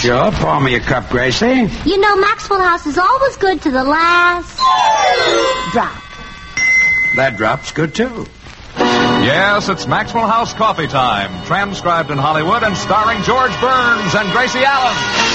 Sure, pour me a cup, Gracie. You know, Maxwell House is always good to the last drop. That drop's good, too. Yes, it's Maxwell House Coffee Time, transcribed in Hollywood and starring George Burns and Gracie Allen.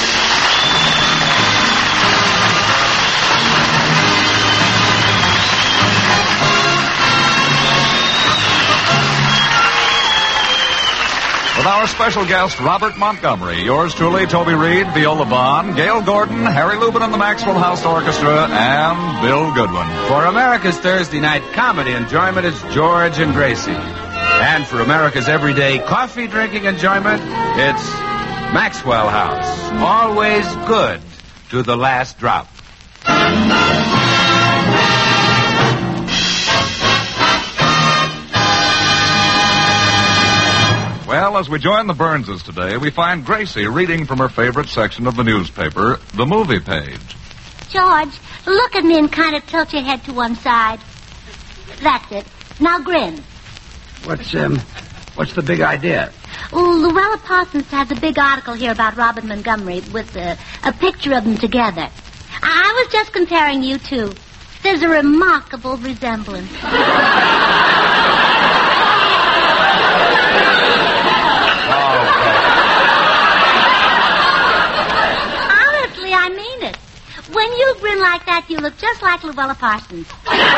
With our special guest, Robert Montgomery, yours truly, Toby Reed, Viola Vaughn, Gail Gordon, Harry Lubin and the Maxwell House Orchestra, and Bill Goodwin. For America's Thursday night comedy enjoyment, it's George and Gracie. And for America's everyday coffee drinking enjoyment, it's Maxwell House. Always good to the last drop. Well, as we join the Burnses today, we find Gracie reading from her favorite section of the newspaper, the movie page. George, look at me and kind of tilt your head to one side. That's it. Now grin. What's the big idea? Luella Parsons has a big article here about Robert Montgomery with a picture of them together. I was just comparing you two. There's a remarkable resemblance. Honestly, I mean it. When you grin like that, you look just like Luella Parsons.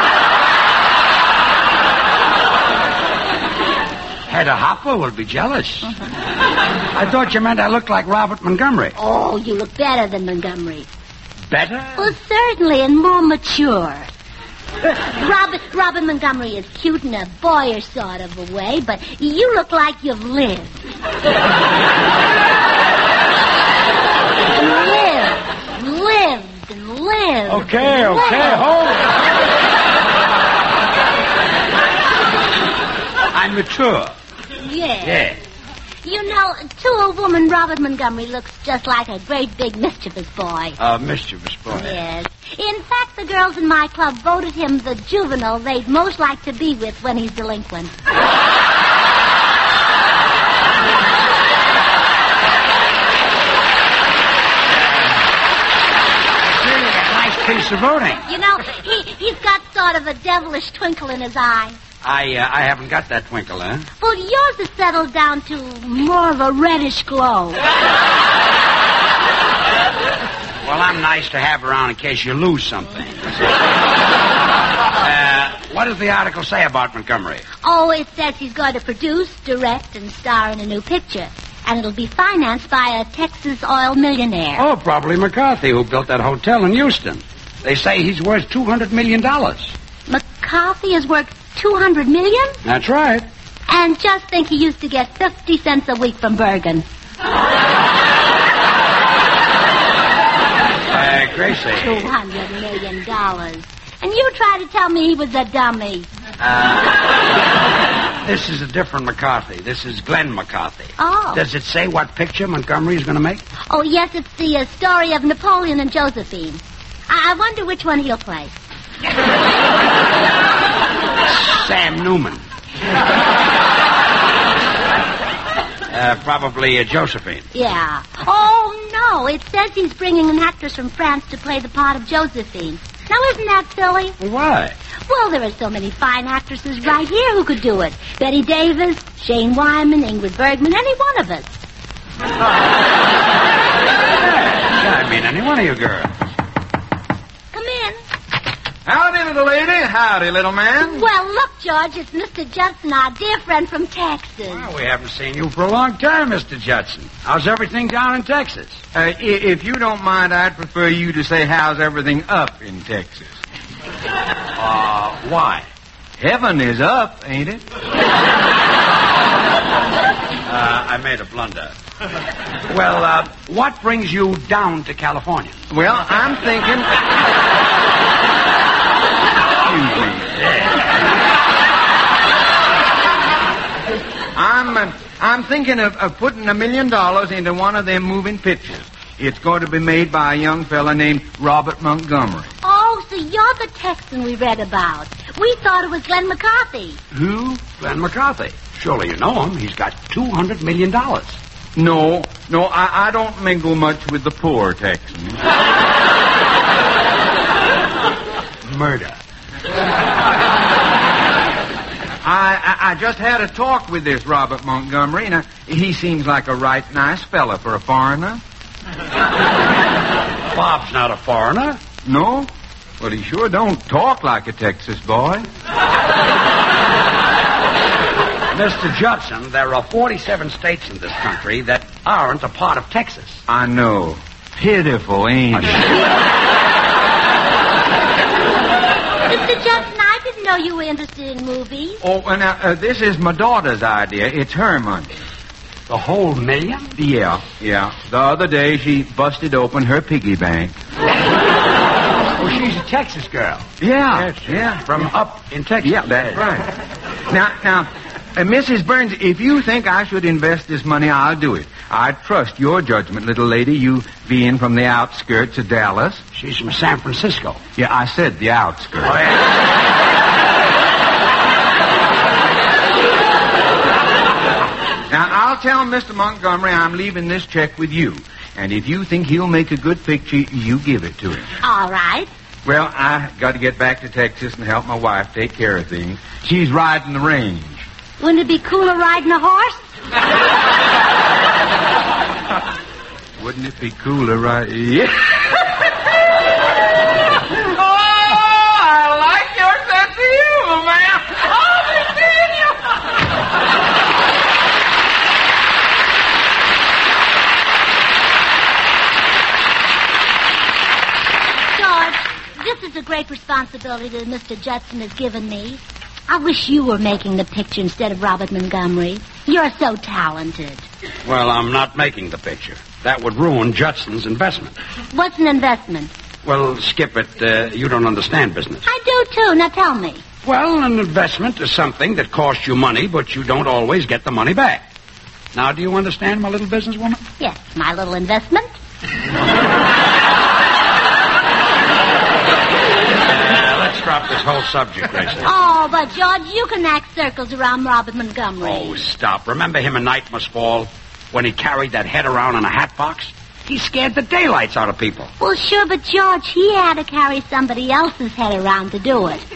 Hedda Hopper will be jealous. I thought you meant I looked like Robert Montgomery. Oh, you look better than Montgomery. Better? Well, certainly, and more mature. Robert Montgomery is cute in a boyish sort of a way, but you look like you've lived. Lived and lived. Okay, hold it. I'm mature. Yeah. You know, to a woman, Robert Montgomery looks just like a great big mischievous boy. Mischievous boy. Yes. In fact, the girls in my club voted him the juvenile they'd most like to be with when he's delinquent. Piece of voting. You know, he's got sort of a devilish twinkle in his eye. I haven't got that twinkle, huh? Well, yours has settled down to more of a reddish glow. Well, I'm nice to have around in case you lose something. What does the article say about Montgomery? Oh, it says he's going to produce, direct, and star in a new picture. And it'll be financed by a Texas oil millionaire. Oh, probably McCarthy, who built that hotel in Houston. They say he's worth $200 million. McCarthy is worth $200 million? That's right. And just think he used to get 50 cents a week from Bergen. Gracie. $200 million. And you try to tell me he was a dummy. This is a different McCarthy. This is Glenn McCarthy. Oh. Does it say what picture Montgomery is going to make? Oh, yes, it's the story of Napoleon and Josephine. I wonder which one he'll play. Sam Newman. Probably Josephine. Yeah. Oh, no, it says he's bringing an actress from France to play the part of Josephine. Now, isn't that silly? Why? Well, there are so many fine actresses right here who could do it. Betty Davis, Shane Wyman, Ingrid Bergman, any one of us. I mean, any one of you girls. Come in. Howdy, little lady. Howdy, little man. Well, look, George, it's Mr. Judson, our dear friend from Texas. Well, we haven't seen you for a long time, Mr. Judson. How's everything down in Texas? If you don't mind, I'd prefer you to say how's everything up in Texas. Why? Heaven is up, ain't it? I made a blunder. Well, what brings you down to California? Well, I'm thinking... Excuse me. I'm thinking of putting $1 million into one of them moving pictures. It's going to be made by a young fella named Robert Montgomery. Oh, so you're the Texan we read about. We thought it was Glenn McCarthy. Who? Glenn McCarthy. Surely you know him. He's got $200 million. No, I don't mingle much with the poor Texans. Murder. I just had a talk with this Robert Montgomery, and he seems like a right nice fella for a foreigner. Bob's not a foreigner. No? Well, he sure don't talk like a Texas boy. Mr. Judson, there are 47 states in this country that aren't a part of Texas. I know. Pitiful, ain't it? Mr. Judson, I didn't know you were interested in movies. Oh, now, this is my daughter's idea. It's her money. The whole million? Yeah. The other day, she busted open her piggy bank. Well, she's a Texas girl. Yeah. From up in Texas. Yeah, that's right. Now, Mrs. Burns, if you think I should invest this money, I'll do it. I trust your judgment, little lady, you being from the outskirts of Dallas. She's from San Francisco. Yeah, I said the outskirts. Oh, yeah. Now, I'll tell Mr. Montgomery I'm leaving this check with you. And if you think he'll make a good picture, you give it to him. All right. Well, I got to get back to Texas and help my wife take care of things. She's riding the range. Wouldn't it be cooler riding a horse? Wouldn't it be cooler, right? Yeah. Oh, I like your sense of humor, man. I'll be seeing you. George, this is a great responsibility that Mr. Judson has given me. I wish you were making the picture instead of Robert Montgomery. You're so talented. Well, I'm not making the picture. That would ruin Judson's investment. What's an investment? Well, skip it. You don't understand business. I do, too. Now tell me. Well, an investment is something that costs you money, but you don't always get the money back. Now, do you understand, my little businesswoman? Yes, my little investment. Let's drop this whole subject, Gracie. Oh, but George, you can act circles around Robert Montgomery. Oh, stop. Remember him in Night Must Fall when he carried that head around in a hat box? He scared the daylights out of people. Well, sure, but George, he had to carry somebody else's head around to do it.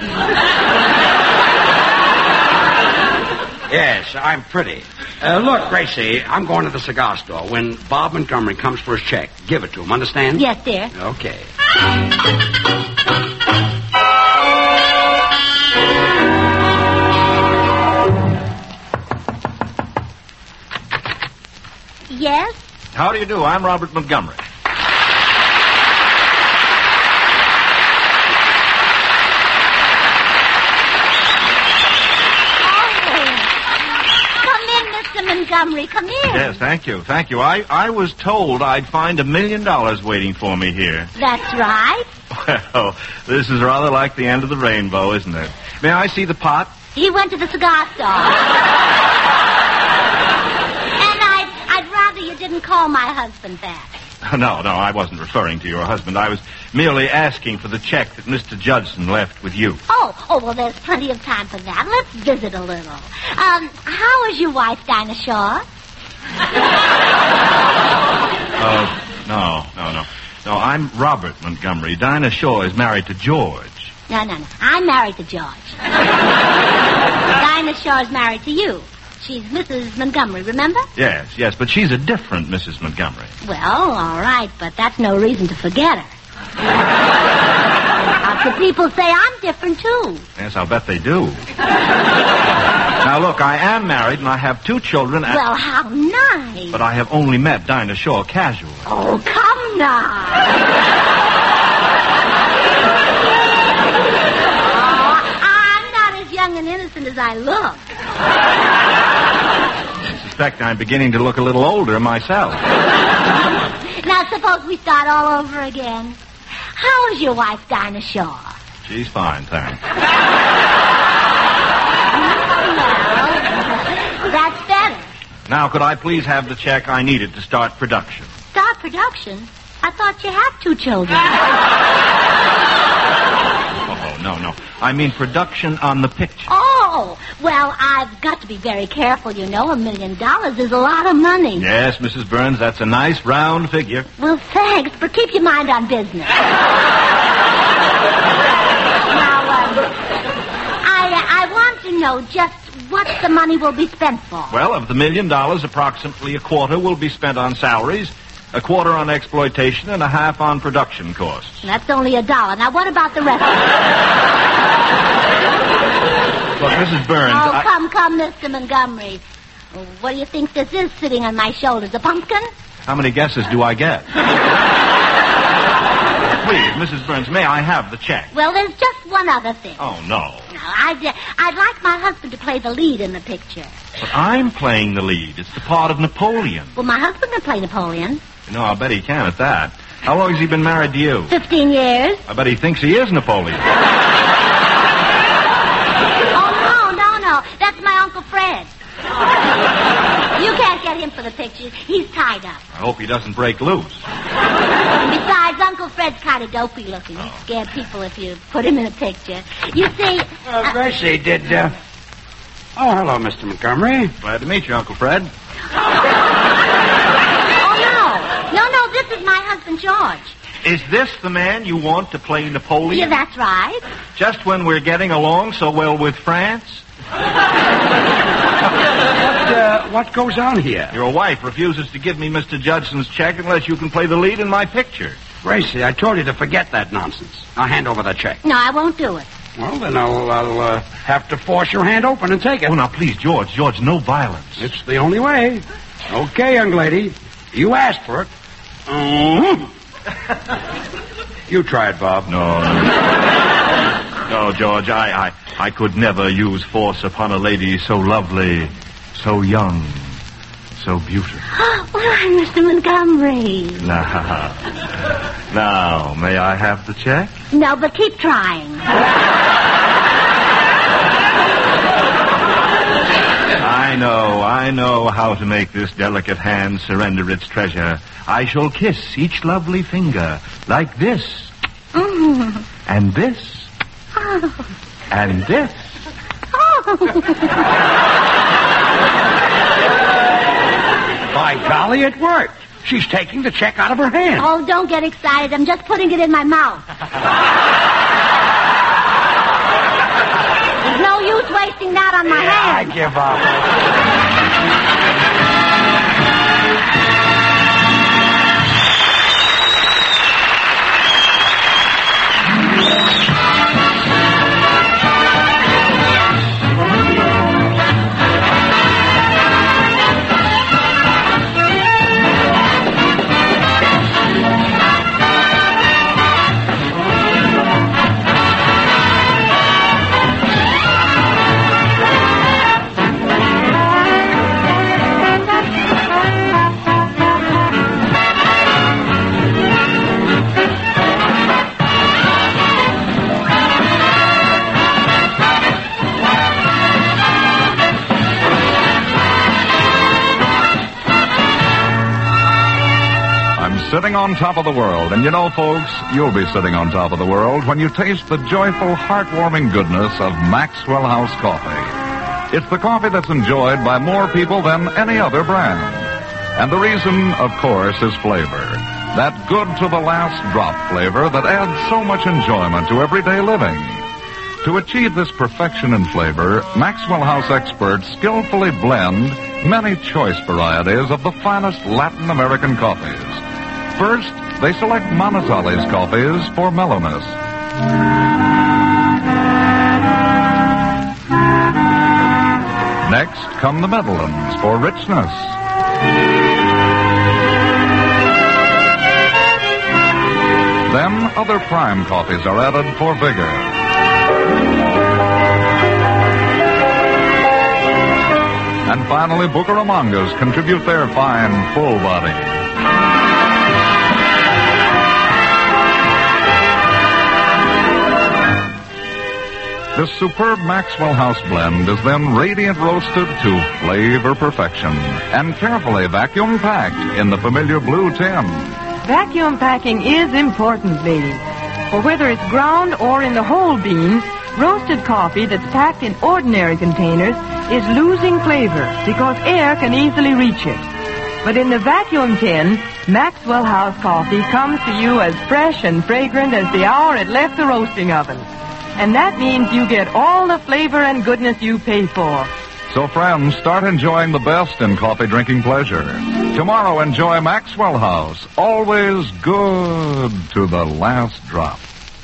Yes, I'm pretty. Look, Gracie, I'm going to the cigar store. When Bob Montgomery comes for his check, give it to him, understand? Yes, dear. Okay. Yes? How do you do? I'm Robert Montgomery. Montgomery, come in. Yes, thank you. I was told I'd find $1 million waiting for me here. That's right. Well, this is rather like the end of the rainbow, isn't it? May I see the pot? He went to the cigar store. And I'd rather you didn't call my husband that. No, I wasn't referring to your husband. I was merely asking for the check that Mr. Judson left with you. Oh, well, there's plenty of time for that. Let's visit a little. How is your wife, Dinah Shaw? No. I'm Robert Montgomery. Dinah Shaw is married to George. No. I'm married to George. Dinah Shaw is married to you. She's Mrs. Montgomery, remember? Yes, but she's a different Mrs. Montgomery. Well, all right, but that's no reason to forget her. Lots of people say I'm different, too. Yes, I'll bet they do. Now, look, I am married and I have 2 children. Well, how nice. But I have only met Dinah Shaw casually. Oh, come now. I'm not as young and innocent as I look. I suspect I'm beginning to look a little older myself. Now, suppose we start all over again. How is your wife, Dinah Shaw? She's fine, thanks. Well, that's better. Now, could I please have the check? I need it to start production. Start production? I thought you had 2 children. Oh, no. I mean production on the picture. Oh, Oh, well, I've got to be very careful, you know. $1 million is a lot of money. Yes, Mrs. Burns, that's a nice round figure. Well, thanks, but keep your mind on business. I want to know just what the money will be spent for. Well, of the $1 million, approximately a quarter will be spent on salaries, a quarter on exploitation, and a half on production costs. That's only $1. Now, what about the rest of it? Look, Mrs. Burns, Oh, come, Mr. Montgomery. What do you think this is sitting on my shoulders? A pumpkin? How many guesses do I get? Please, Mrs. Burns, may I have the check? Well, there's just one other thing. Oh, no. No, I'd like my husband to play the lead in the picture. But I'm playing the lead. It's the part of Napoleon. Well, my husband can play Napoleon. You know, I'll bet he can at that. How long has he been married to you? 15 years. I bet he thinks he is Napoleon. Oh, no. That's my Uncle Fred. You can't get him for the picture. He's tied up. I hope he doesn't break loose. Besides, Uncle Fred's kind of dopey looking. He'd scare people if you put him in a picture. You see... Gracie, Oh, hello, Mr. Montgomery. Glad to meet you, Uncle Fred. No, this is my husband, George. Is this the man you want to play Napoleon? Yeah, that's right. Just when we're getting along so well with France? What goes on here? Your wife refuses to give me Mr. Judson's check unless you can play the lead in my picture. Gracie, I told you to forget that nonsense. Now hand over the check. No, I won't do it. Well, then I'll have to force your hand open and take it. Oh, now, please, George, no violence. It's the only way. Okay, young lady. You asked for it. You try it, Bob. No, George, I could never use force upon a lady so lovely, so young, so beautiful. Why, Mr. Montgomery? Now, may I have the check? No, but keep trying. I know how to make this delicate hand surrender its treasure. I shall kiss each lovely finger like this. And this. And this. By golly, it worked. She's taking the check out of her hand. Oh, don't get excited. I'm just putting it in my mouth. There's no use wasting that on my hand. I give up. Sitting on top of the world. And you know, folks, you'll be sitting on top of the world when you taste the joyful, heartwarming goodness of Maxwell House coffee. It's the coffee that's enjoyed by more people than any other brand. And the reason, of course, is flavor. That good to the last drop flavor that adds so much enjoyment to everyday living. To achieve this perfection in flavor, Maxwell House experts skillfully blend many choice varieties of the finest Latin American coffees. First, they select Manizales coffees for mellowness. Next come the Medellins for richness. Then other prime coffees are added for vigor. And finally, Bucaramangas contribute their fine, full body. This superb Maxwell House blend is then radiant roasted to flavor perfection and carefully vacuum packed in the familiar blue tin. Vacuum packing is important, ladies. For whether it's ground or in the whole beans, Roasted coffee that's packed in ordinary containers is losing flavor because air can easily reach it. But in the vacuum tin, Maxwell House coffee comes to you as fresh and fragrant as the hour it left the roasting oven. And that means you get all the flavor and goodness you pay for. So, friends, start enjoying the best in coffee drinking pleasure. Tomorrow, enjoy Maxwell House. Always good to the last drop.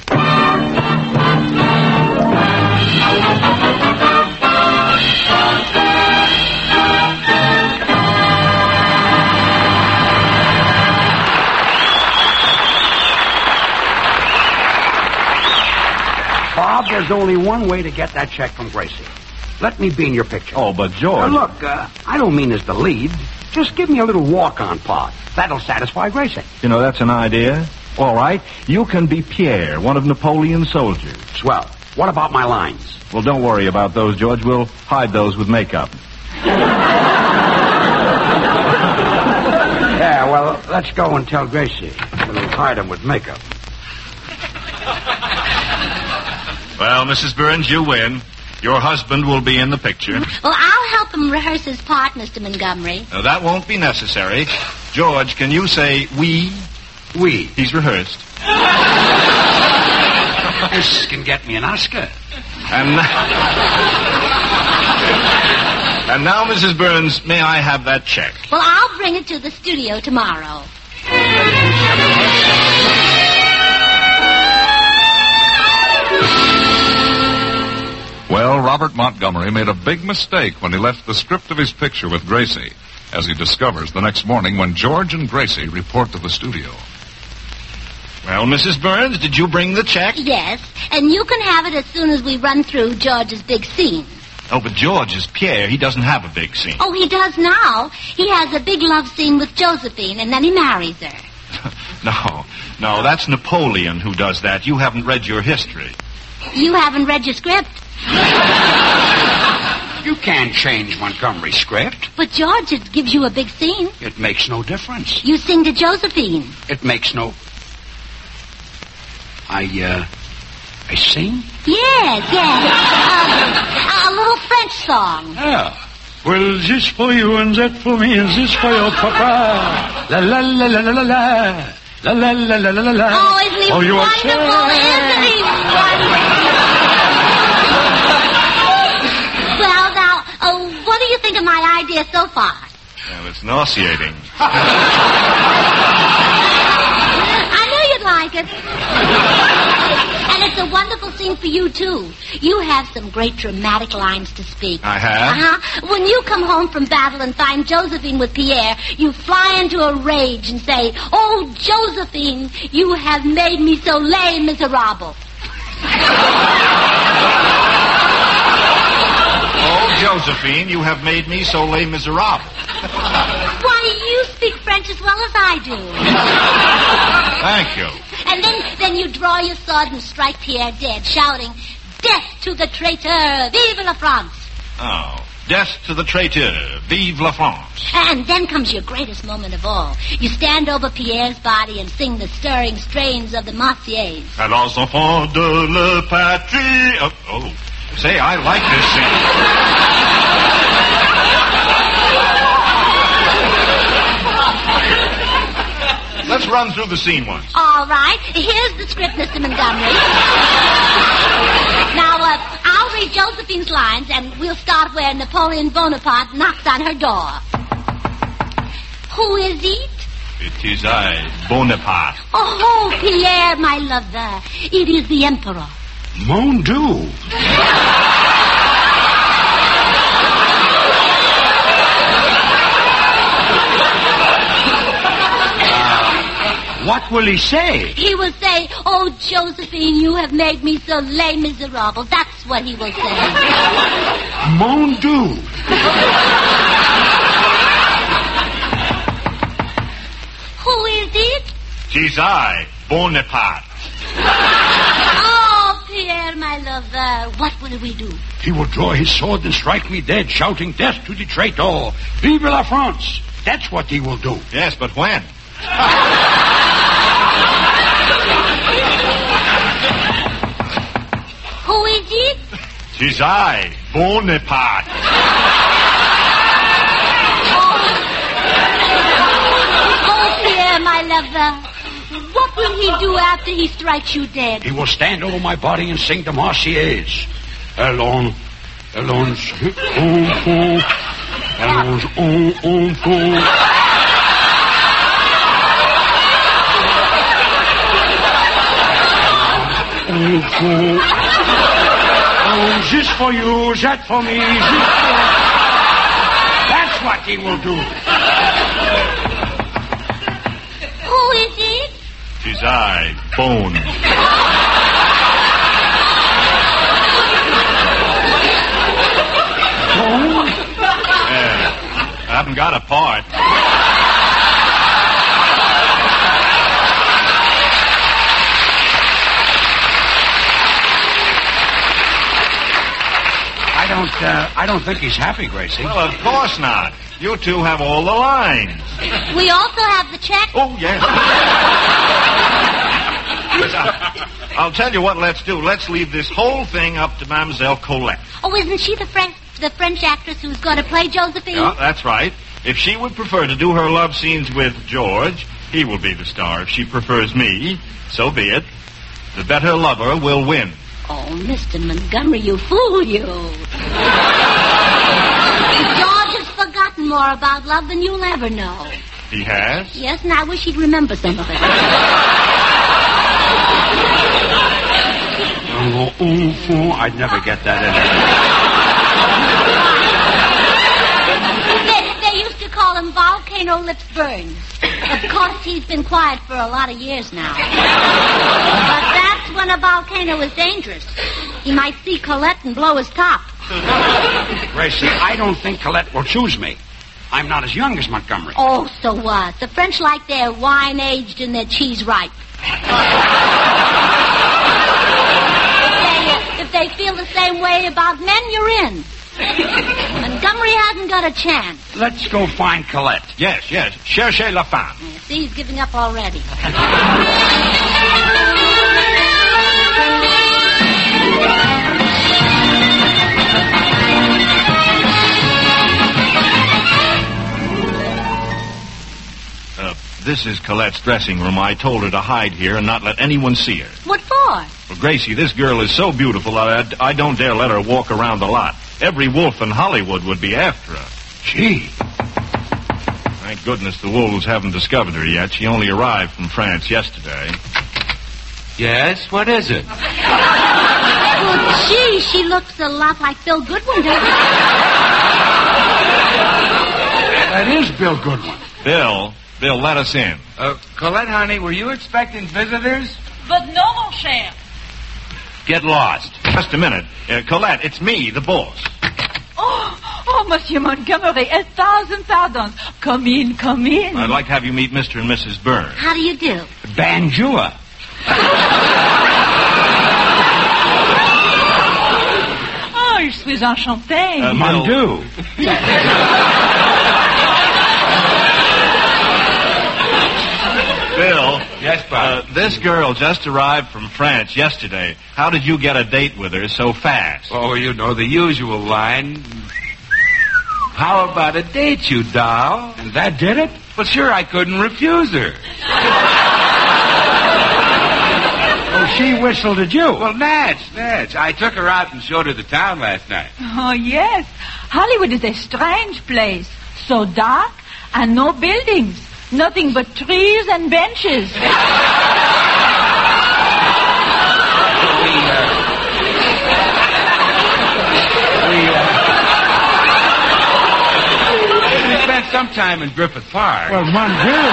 Bob, there's only one way to get that check from Gracie. Let me be in your picture. Oh, but George... Now, look, I don't mean as the lead. Just give me a little walk-on part. That'll satisfy Gracie. You know, that's an idea. All right, you can be Pierre, one of Napoleon's soldiers. Swell. What about my lines? Well, don't worry about those, George. We'll hide those with makeup. Yeah, well, let's go and tell Gracie. We'll hide them with makeup. Well, Mrs. Burns, you win. Your husband will be in the picture. Well, I'll help him rehearse his part, Mr. Montgomery. Now, that won't be necessary. George, can you say we? We. He's rehearsed. This can get me an Oscar. And now, Mrs. Burns, may I have that check? Well, I'll bring it to the studio tomorrow. Well, Robert Montgomery made a big mistake when he left the script of his picture with Gracie, as he discovers the next morning when George and Gracie report to the studio. Well, Mrs. Burns, did you bring the check? Yes, and you can have it as soon as we run through George's big scene. Oh, but George is Pierre. He doesn't have a big scene. Oh, he does now. He has a big love scene with Josephine, and then he marries her. No, that's Napoleon who does that. You haven't read your history. You haven't read your script? You can't change Montgomery's script. But George, it gives you a big scene. It makes no difference. You sing to Josephine. It makes no... I sing? Yes. A little French song. Yeah. Well, this for you and that for me and this for your papa. La la la la la la la. La la la la la la la. Oh, isn't he wonderful? Isn't he wonderful? Well, now, what do you think of my idea so far? Well, it's nauseating. I knew you'd like it. And it's a wonderful scene for you, too. You have some great dramatic lines to speak. I have? Uh-huh. When you come home from battle and find Josephine with Pierre, you fly into a rage and say, "Oh, Josephine, you have made me so les miserables." Oh, Josephine, you have made me so les miserables. Why, you speak French as well as I do. Thank you. And then you draw your sword and strike Pierre dead, shouting, "Death to the traitor! Vive la France!" Oh, death to the traitor! Vive la France! And then comes your greatest moment of all. You stand over Pierre's body and sing the stirring strains of the Marseillaise. À los enfants de la patrie. Oh, say, I like this scene. Let's run through the scene once. All right. Here's the script, Mr. Montgomery. Now, I'll read Josephine's lines, and we'll start where Napoleon Bonaparte knocks on her door. Who is it? It is I, Bonaparte. Oh, Pierre, my lover. It is the Emperor. Mon Dieu. What will he say? He will say, "Oh, Josephine, you have made me so les miserables." That's what he will say. Mon Dieu. Who is it? Tis I, Bonaparte. Oh, Pierre, my lover. What will we do? He will draw his sword and strike me dead, shouting, "Death to the traitor! Vive la France!" That's what he will do. Yes, but when? Who is it? 'Tis I, Bonaparte. Oh, Pierre, my lover. What will he do after he strikes you dead? He will stand over my body and sing the Marseillaise. Allons, enfants. Allons, enfants. Enfants. Oh, just for you, that for me, just for you. That's what he will do. Who is it? 'Tis I, Bone. Bone? I haven't got a part. I don't think he's happy, Gracie. Well, of course not. You two have all the lines. We also have the check. Oh, yes. I'll tell you what let's do. Let's leave this whole thing up to Mademoiselle Colette. Oh, isn't she the French actress who's going to play Josephine? Yeah, that's right. If she would prefer to do her love scenes with George, he will be the star. If she prefers me, so be it. The better lover will win. Oh, Mr. Montgomery, you fool, you. George has forgotten more about love than you'll ever know. He has? Yes, and I wish he'd remember some of it. I'd never get that in. They used to call him Volcano Lips Burns. Of course, he's been quiet for a lot of years now. But that's when a volcano is dangerous. He might see Colette and blow his top. Gracie, I don't think Colette will choose me. I'm not as young as Montgomery. Oh, so what? The French like their wine aged and their cheese ripe. If they feel the same way about men, you're in. Montgomery hasn't got a chance. Let's go find Colette. Yes. Cherchez la femme. See, he's giving up already. This is Colette's dressing room. I told her to hide here and not let anyone see her. What for? Well, Gracie, this girl is so beautiful that I don't dare let her walk around the lot. Every wolf in Hollywood would be after her. Gee. Thank goodness the wolves haven't discovered her yet. She only arrived from France yesterday. Yes, what is it? Well, gee, she looks a lot like Bill Goodwin, doesn't she? That is Bill Goodwin. Bill, let us in. Colette, honey, were you expecting visitors? But no, mon cher. Get lost. Just a minute. Colette, it's me, the boss. Oh, Monsieur Montgomery, 1,000 pardons. Come in. I'd like to have you meet Mr. and Mrs. Burns. How do you do? Banjua. Oh, je suis enchanté. Mandu. Bill. Yes, Bob. This girl just arrived from France yesterday. How did you get a date with her so fast? Oh, you know the usual line. How about a date, you doll? And that did it? Well, sure, I couldn't refuse her. Oh, she whistled at you. Well, Madge. I took her out and showed her the town last night. Oh, yes. Hollywood is a strange place. So dark and no buildings. Nothing but trees and benches. We spent some time in Griffith Park. Well, Mandu.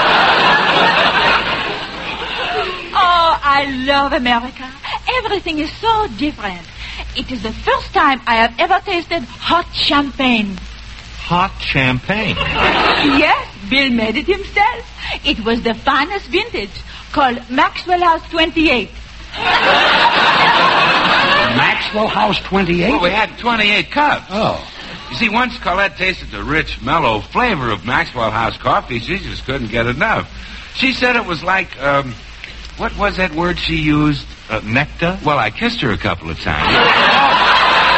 Oh, I love America. Everything is so different. It is the first time I have ever tasted hot champagne. Hot champagne? Yes, Bill made it himself. It was the finest vintage, called Maxwell House 28. Maxwell House 28? Well, we had 28 cups. Oh. You see, once Colette tasted the rich, mellow flavor of Maxwell House coffee, she just couldn't get enough. She said it was like, what was that word she used? Nectar? Well, I kissed her a couple of times.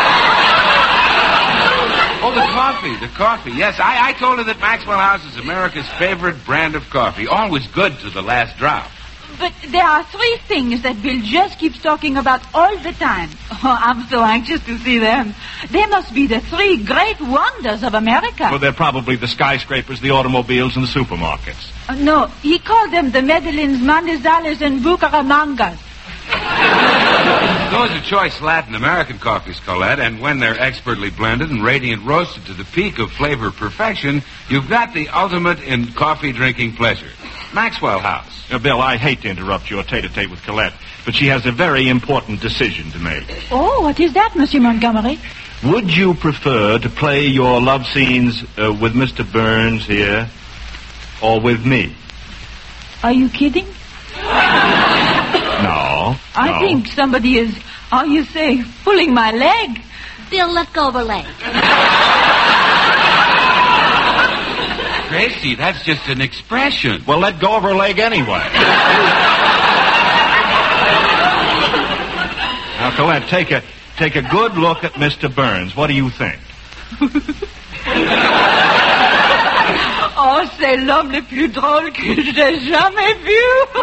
the coffee. Yes, I told her that Maxwell House is America's favorite brand of coffee. Always good to the last drop. But there are 3 things that Bill just keeps talking about all the time. Oh, I'm so anxious to see them. They must be the 3 great wonders of America. Well, they're probably the skyscrapers, the automobiles, and the supermarkets. No, he called them the Medellins, Mandizales, and Bucaramangas. Those are choice Latin American coffees, Colette, and when they're expertly blended and radiant roasted to the peak of flavor perfection, you've got the ultimate in coffee drinking pleasure. Maxwell House. Bill, I hate to interrupt your tete-a-tete with Colette, but she has a very important decision to make. Oh, what is that, Monsieur Montgomery? Would you prefer to play your love scenes with Mr. Burns here, or with me? Are you kidding? No. I think somebody is, how you say, pulling my leg. Bill, let go of her leg. Gracie, that's just an expression. Well, let go of her leg anyway. Now, Colette, take a good look at Mr. Burns. What do you think? Oh, c'est l'homme le plus drôle que j'ai jamais vu.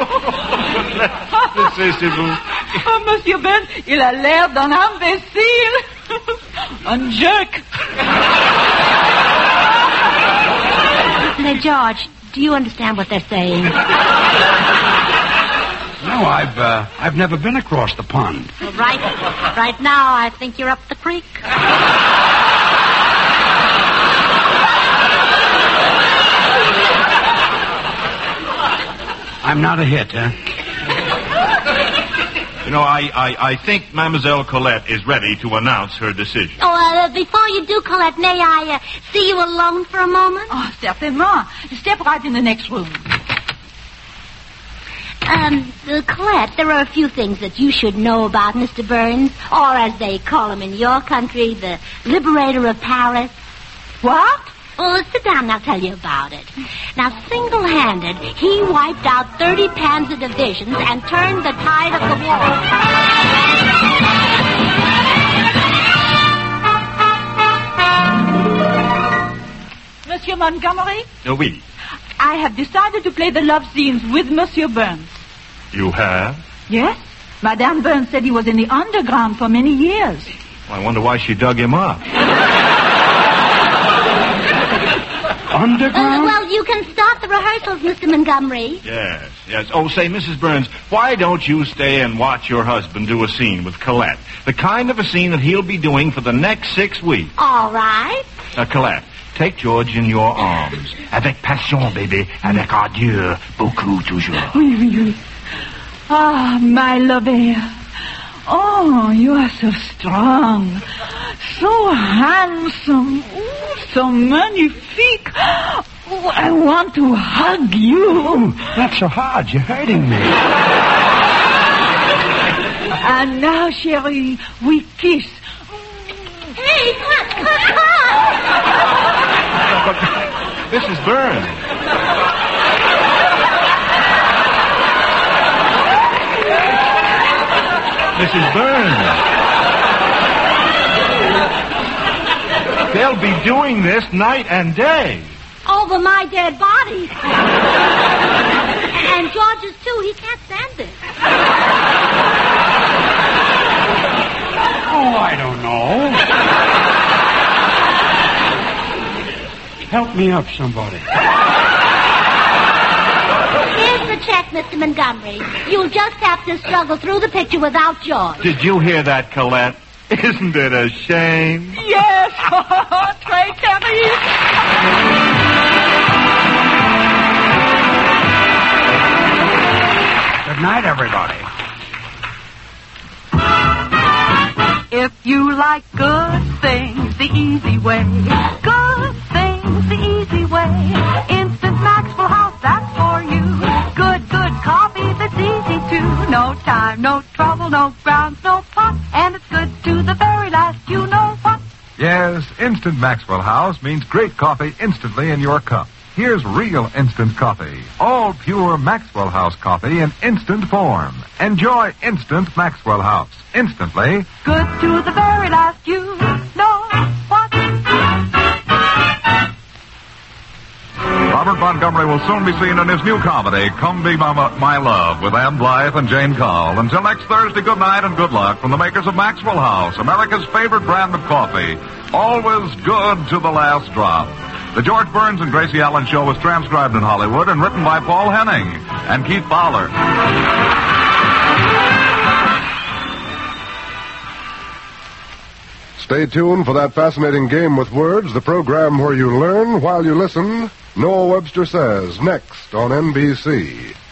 Oh, Monsieur Burns, il a l'air d'un imbécile. Un jerk. Say, George, do you understand what they're saying? No, I've never been across the pond. Well, right now, I think you're up the creek. I'm not a hit, huh? You know, I think Mademoiselle Colette is ready to announce her decision. Oh, before you do, Colette, may I see you alone for a moment? Oh, certainement. Step right in the next room. Colette, there are a few things that you should know about Mr. Burns, or as they call him in your country, the liberator of Paris. What? Oh, sit down and I'll tell you about it. Now, single-handed, he wiped out 30 Panzer divisions and turned the tide of the war. Monsieur Montgomery? Oui. I have decided to play the love scenes with Monsieur Burns. You have? Yes. Madame Burns said he was in the underground for many years. I wonder why she dug him up. Underground? Well, you can start the rehearsals, Mr. Montgomery. Yes. Oh, say, Mrs. Burns, why don't you stay and watch your husband do a scene with Colette? The kind of a scene that he'll be doing for the next 6 weeks. All right. Colette, take George in your arms. Avec passion, bébé. Avec adieu. Beaucoup, toujours. Oui. Ah, my lover. Oh, you are so strong. So handsome. Oh, so magnifique. Oh, I want to hug you. Oh, not so hard. You're hurting me. And now, chérie, we kiss. Hey, cut. Mrs. Burns. Mrs. Burns. They'll be doing this night and day. Over my dead body. And George's, too. He can't stand this. Oh, I don't know. Help me up, somebody. Here's the check, Mr. Montgomery. You'll just have to struggle through the picture without George. Did you hear that, Colette? Isn't it a shame? Yes. Très terrible. Good night, everybody. If you like good things the easy way, good things the easy way, Instant Maxwell House, that's for you. Good coffee that's easy too. No time, no trouble, no grounds, no pot, and it's good to the very last, you know what. Yes, Instant Maxwell House means great coffee instantly in your cup. Here's real instant coffee. All pure Maxwell House coffee in instant form. Enjoy instant Maxwell House. Instantly. Good to the very last, you know what. Robert Montgomery will soon be seen in his new comedy, Come Be My Love, with Ann Blythe and Jane Cowell. Until next Thursday, good night and good luck from the makers of Maxwell House, America's favorite brand of coffee. Always good to the last drop. The George Burns and Gracie Allen Show was transcribed in Hollywood and written by Paul Henning and Keith Fowler. Stay tuned for that fascinating game with words, the program where you learn while you listen. Noah Webster Says, next on NBC.